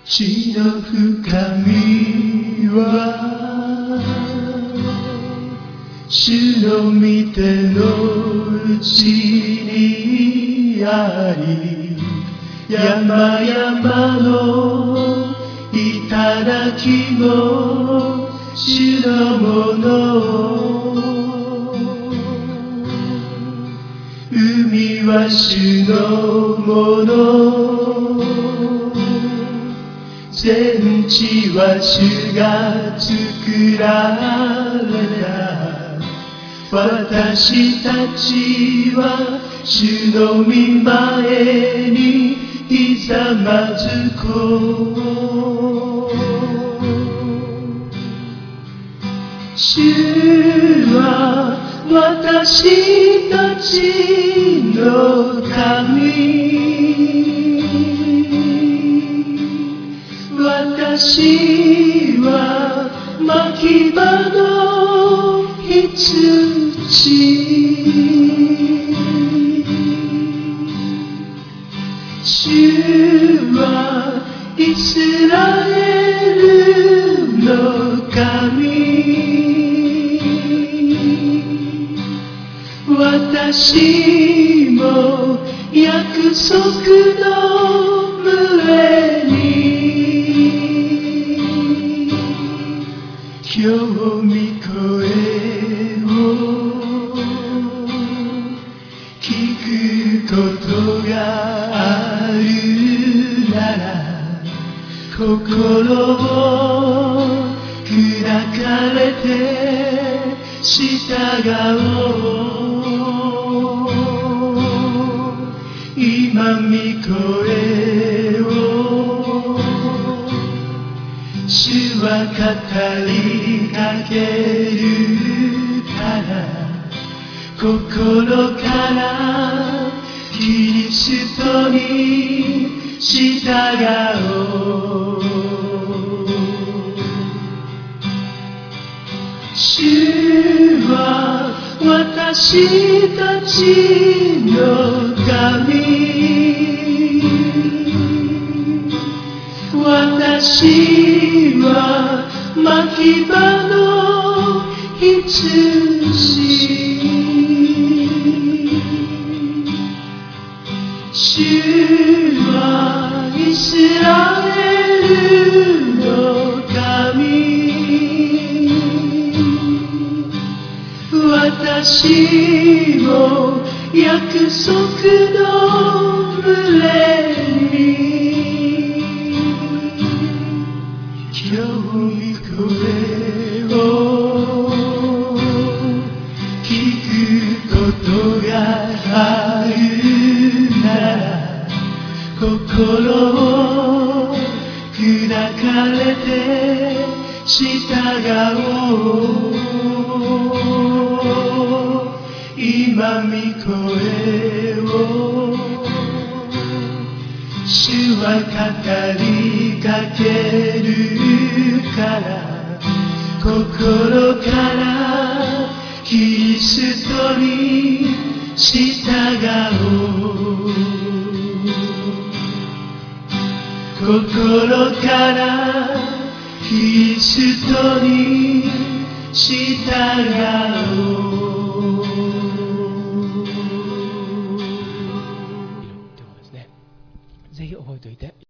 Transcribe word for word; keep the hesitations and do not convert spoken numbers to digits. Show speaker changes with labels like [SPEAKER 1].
[SPEAKER 1] 地の深みは主の御手のうちにあり、山々の頂も主のもの、海は主のもの、全地は主が作られた。私たちは主の御前にひざまずこう。主は私たちの神、私は牧場の羊、主はイスラエルの神、私も約束の群れに今日御声を聞くことがあるなら、心を砕かれて従おう。今御声を主は語りかけるから、心からキリストに従おう。主は私たちの神、私は牧場の羊、主はイスラエルの神、私も約束の群れに今日御声を聞くことがあるなら、心を砕かれて従おう。今御声を主は語りかけるから、心からキリストに従おう。心からキリストに従おう。
[SPEAKER 2] ぜひ覚えておいて。